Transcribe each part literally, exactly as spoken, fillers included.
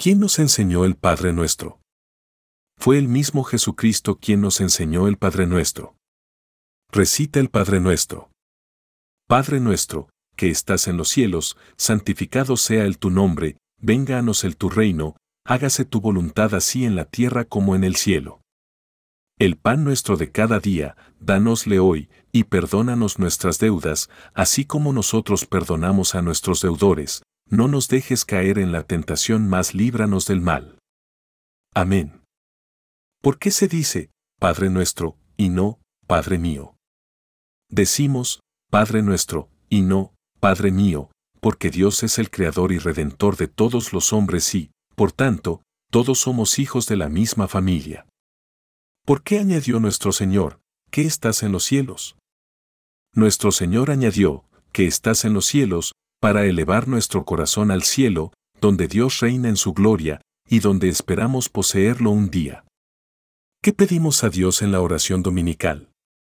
¿Quién nos enseñó el Padre Nuestro? Fue el mismo Jesucristo quien nos enseñó el Padre Nuestro. Recita el Padre Nuestro. Padre nuestro, que estás en los cielos, santificado sea el tu nombre, venga a nos el tu reino, hágase tu voluntad así en la tierra como en el cielo. El pan nuestro de cada día, dánosle hoy, y perdónanos nuestras deudas, así como nosotros perdonamos a nuestros deudores, no nos dejes caer en la tentación, mas líbranos del mal. Amén. ¿Por qué se dice, Padre nuestro, y no, Padre mío? Decimos, Padre nuestro, y no, Padre mío, porque Dios es el Creador y Redentor de todos los hombres y, por tanto, todos somos hijos de la misma familia. ¿Por qué añadió nuestro Señor, que estás en los cielos? Nuestro Señor añadió, que estás en los cielos, para elevar nuestro corazón al cielo, donde Dios reina en su gloria, y donde esperamos poseerlo un día. ¿Qué pedimos a Dios en la oración dominical?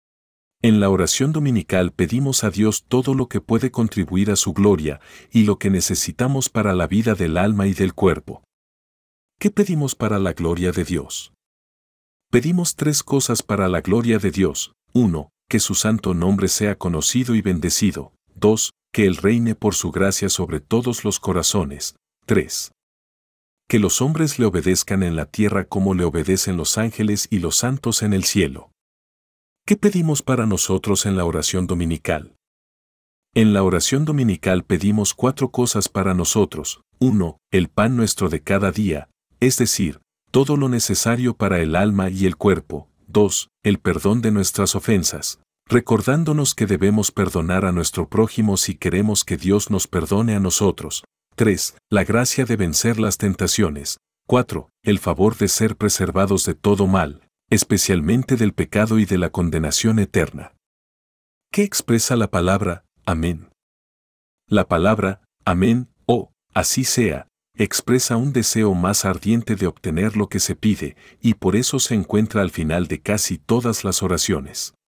En la oración dominical pedimos a Dios todo lo que puede contribuir a su gloria y lo que necesitamos para la vida del alma y del cuerpo. ¿Qué pedimos para la gloria de Dios? Pedimos tres cosas para la gloria de Dios. uno. Que su santo nombre sea conocido y bendecido. dos. Que Él reine por su gracia sobre todos los corazones. tres. Que los hombres le obedezcan en la tierra como le obedecen los ángeles y los santos en el cielo. ¿Qué pedimos para nosotros en la oración dominical? En la oración dominical pedimos cuatro cosas para nosotros. uno. El pan nuestro de cada día, es decir, todo lo necesario para el alma y el cuerpo. dos. El perdón de nuestras ofensas, recordándonos que debemos perdonar a nuestro prójimo si queremos que Dios nos perdone a nosotros. tres. La gracia de vencer las tentaciones. cuatro. El favor de ser preservados de todo mal, especialmente del pecado y de la condenación eterna. ¿Qué expresa la palabra amén? La palabra amén o así sea expresa un deseo más ardiente de obtener lo que se pide y por eso se encuentra al final de casi todas las oraciones.